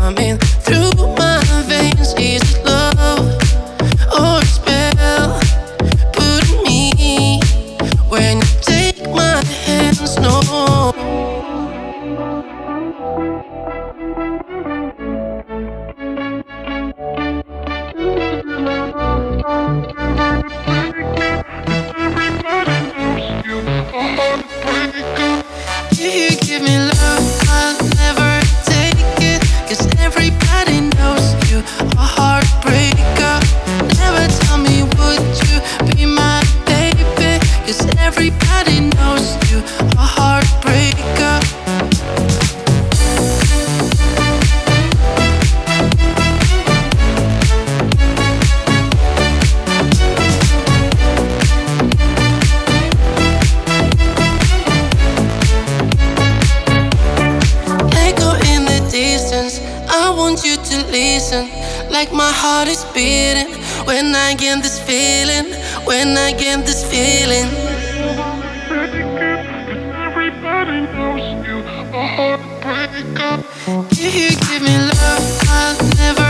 coming through my veins. Is it love or a spell? Put me when you take my hands, no. If you give me love, I'll never take it. 'Cause everybody knows you a heartbreaker. Never tell me would you be my baby? 'Cause everybody knows you a heartbreaker. Echo in the distance, I want you to listen. Like my heart is beating when I get this feeling. When I get this feeling. Everybody knows you a heartbreaker. If you give me love, I'll never